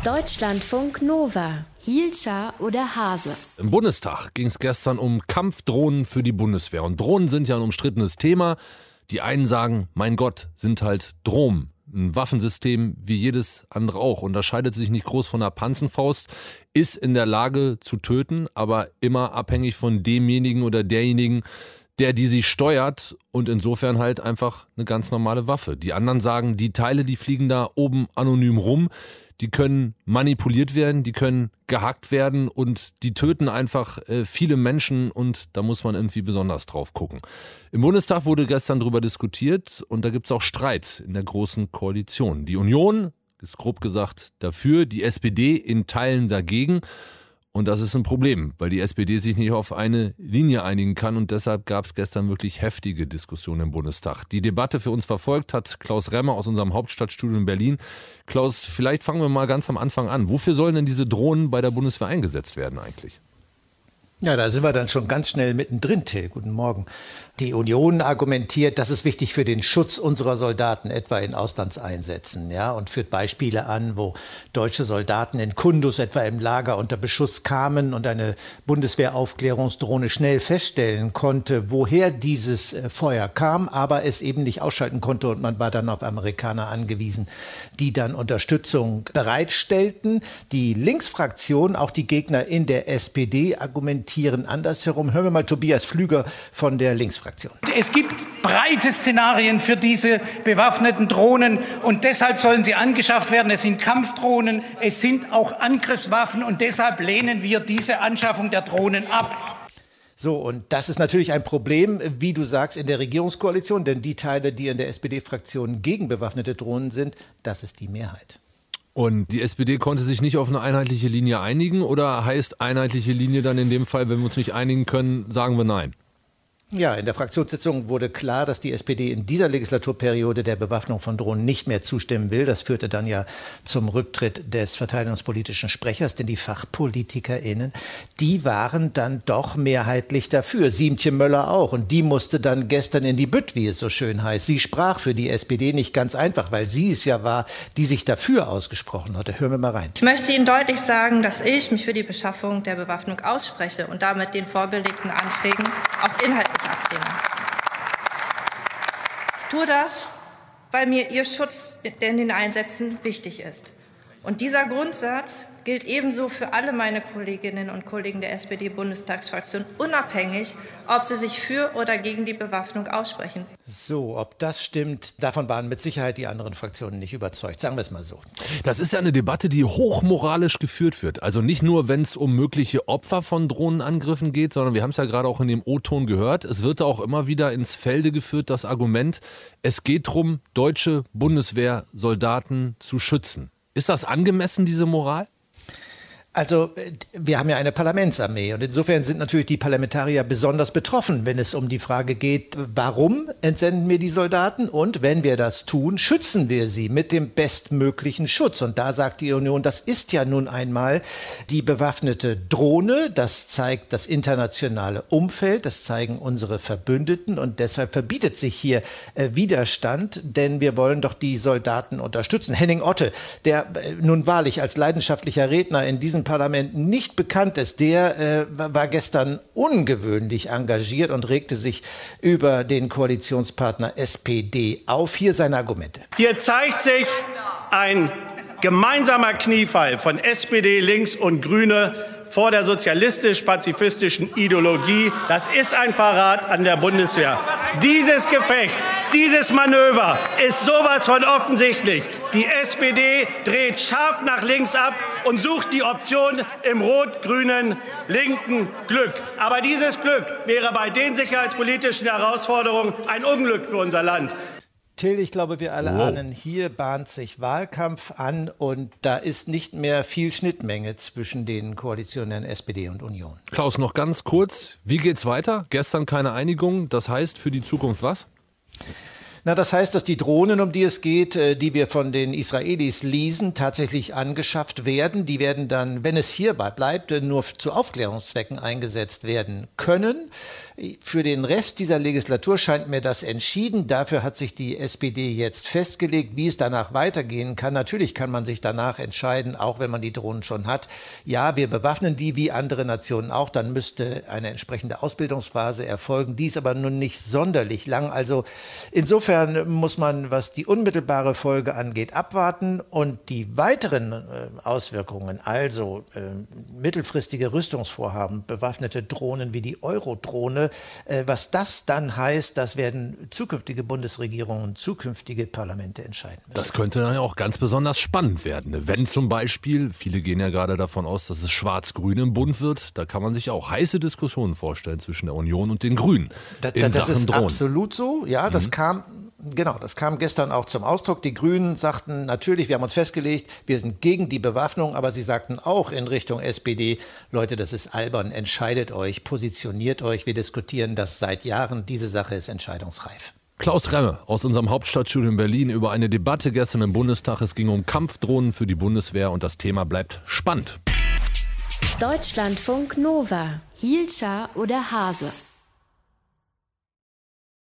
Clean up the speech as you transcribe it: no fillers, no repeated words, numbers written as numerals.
Deutschlandfunk Nova. Hielscher oder Hase? Im Bundestag ging es gestern um Kampfdrohnen für die Bundeswehr. Und Drohnen sind ja ein umstrittenes Thema. Die einen sagen, mein Gott, sind halt Drohnen. Ein Waffensystem wie jedes andere auch. Unterscheidet sich nicht groß von einer Panzerfaust. Ist in der Lage zu töten, aber immer abhängig von demjenigen oder derjenigen, der die sie steuert, und insofern halt einfach eine ganz normale Waffe. Die anderen sagen, die Teile, die fliegen da oben anonym rum, die können manipuliert werden, die können gehackt werden und die töten einfach viele Menschen, und da muss man irgendwie besonders drauf gucken. Im Bundestag wurde gestern darüber diskutiert und da gibt es auch Streit in der Großen Koalition. Die Union ist grob gesagt dafür, die SPD in Teilen dagegen. Und das ist ein Problem, weil die SPD sich nicht auf eine Linie einigen kann, und deshalb gab es gestern wirklich heftige Diskussionen im Bundestag. Die Debatte für uns verfolgt hat Klaus Remmer aus unserem Hauptstadtstudio in Berlin. Klaus, vielleicht fangen wir mal ganz am Anfang an. Wofür sollen denn diese Drohnen bei der Bundeswehr eingesetzt werden eigentlich? Ja, da sind wir dann schon ganz schnell mittendrin, Till. Guten Morgen. Die Union argumentiert, das ist wichtig für den Schutz unserer Soldaten, etwa in Auslandseinsätzen, ja, und führt Beispiele an, wo deutsche Soldaten in Kunduz etwa im Lager unter Beschuss kamen und eine Bundeswehraufklärungsdrohne schnell feststellen konnte, woher dieses Feuer kam, aber es eben nicht ausschalten konnte, und man war dann auf Amerikaner angewiesen, die dann Unterstützung bereitstellten. Die Linksfraktion, auch die Gegner in der SPD, argumentieren andersherum. Hören wir mal Tobias Flüger von der Linksfraktion. Es gibt breite Szenarien für diese bewaffneten Drohnen, und deshalb sollen sie angeschafft werden. Es sind Kampfdrohnen, es sind auch Angriffswaffen, und deshalb lehnen wir diese Anschaffung der Drohnen ab. So, und das ist natürlich ein Problem, wie du sagst, in der Regierungskoalition, denn die Teile, die in der SPD-Fraktion gegen bewaffnete Drohnen sind, das ist die Mehrheit. Und die SPD konnte sich nicht auf eine einheitliche Linie einigen, oder heißt einheitliche Linie dann in dem Fall, wenn wir uns nicht einigen können, sagen wir nein? Ja, in der Fraktionssitzung wurde klar, dass die SPD in dieser Legislaturperiode der Bewaffnung von Drohnen nicht mehr zustimmen will. Das führte dann ja zum Rücktritt des verteidigungspolitischen Sprechers, denn die FachpolitikerInnen, die waren dann doch mehrheitlich dafür. Siemtje Möller auch. Und die musste dann gestern in die Bütt, wie es so schön heißt. Sie sprach für die SPD nicht ganz einfach, weil sie es ja war, die sich dafür ausgesprochen hatte. Hören wir mal rein. Ich möchte Ihnen deutlich sagen, dass ich mich für die Beschaffung der Bewaffnung ausspreche und damit den vorgelegten Anträgen auch inhaltlich ablehne. Ich tue das, weil mir Ihr Schutz in den Einsätzen wichtig ist. Und dieser Grundsatz gilt ebenso für alle meine Kolleginnen und Kollegen der SPD-Bundestagsfraktion, unabhängig, ob sie sich für oder gegen die Bewaffnung aussprechen. So, ob das stimmt, davon waren mit Sicherheit die anderen Fraktionen nicht überzeugt. Sagen wir es mal so. Das ist ja eine Debatte, die hochmoralisch geführt wird. Also nicht nur, wenn es um mögliche Opfer von Drohnenangriffen geht, sondern wir haben es ja gerade auch in dem O-Ton gehört. Es wird auch immer wieder ins Felde geführt, das Argument, es geht darum, deutsche Bundeswehrsoldaten zu schützen. Ist das angemessen, diese Moral? Also wir haben ja eine Parlamentsarmee, und insofern sind natürlich die Parlamentarier besonders betroffen, wenn es um die Frage geht, warum entsenden wir die Soldaten, und wenn wir das tun, schützen wir sie mit dem bestmöglichen Schutz. Und da sagt die Union, das ist ja nun einmal die bewaffnete Drohne, das zeigt das internationale Umfeld, das zeigen unsere Verbündeten, und deshalb verbietet sich hier Widerstand, denn wir wollen doch die Soldaten unterstützen. Henning Otte, der nun wahrlich als leidenschaftlicher Redner in diesem Parlament nicht bekannt ist, der war gestern ungewöhnlich engagiert und regte sich über den Koalitionspartner SPD auf. Hier seine Argumente. Hier zeigt sich ein gemeinsamer Kniefall von SPD, Links und Grüne vor der sozialistisch-pazifistischen Ideologie. Das ist ein Verrat an der Bundeswehr. Dieses Gefecht, dieses Manöver ist sowas von offensichtlich. Die SPD dreht scharf nach links ab und sucht die Option im rot-grünen linken Glück. Aber dieses Glück wäre bei den sicherheitspolitischen Herausforderungen ein Unglück für unser Land. Till, ich glaube, wir alle ahnen, hier bahnt sich Wahlkampf an, und da ist nicht mehr viel Schnittmenge zwischen den Koalitionen SPD und Union. Klaus, noch ganz kurz, wie geht's weiter? Gestern keine Einigung, das heißt für die Zukunft was? Na, das heißt, dass die Drohnen, um die es geht, die wir von den Israelis leasen, tatsächlich angeschafft werden. Die werden dann, wenn es hierbei bleibt, nur zu Aufklärungszwecken eingesetzt werden können. Für den Rest dieser Legislatur scheint mir das entschieden. Dafür hat sich die SPD jetzt festgelegt, wie es danach weitergehen kann. Natürlich kann man sich danach entscheiden, auch wenn man die Drohnen schon hat. Ja, wir bewaffnen die wie andere Nationen auch. Dann müsste eine entsprechende Ausbildungsphase erfolgen. Die ist aber nun nicht sonderlich lang. Also insofern muss man, was die unmittelbare Folge angeht, abwarten. Und die weiteren Auswirkungen, also mittelfristige Rüstungsvorhaben, bewaffnete Drohnen wie die Eurodrohne, was das dann heißt, das werden zukünftige Bundesregierungen, zukünftige Parlamente entscheiden müssen. Das könnte dann ja auch ganz besonders spannend werden. Wenn zum Beispiel, viele gehen ja gerade davon aus, dass es Schwarz-Grün im Bund wird, da kann man sich auch heiße Diskussionen vorstellen zwischen der Union und den Grünen in Sachen ist Drohnen. Absolut so, ja, das kam gestern auch zum Ausdruck. Die Grünen sagten natürlich, wir haben uns festgelegt, wir sind gegen die Bewaffnung, aber sie sagten auch in Richtung SPD, Leute, das ist albern, entscheidet euch, positioniert euch, wir diskutieren das seit Jahren, diese Sache ist entscheidungsreif. Klaus Remme aus unserem Hauptstadtstudio in Berlin über eine Debatte gestern im Bundestag. Es ging um Kampfdrohnen für die Bundeswehr und das Thema bleibt spannend. Deutschlandfunk Nova. Hielscher oder Hase?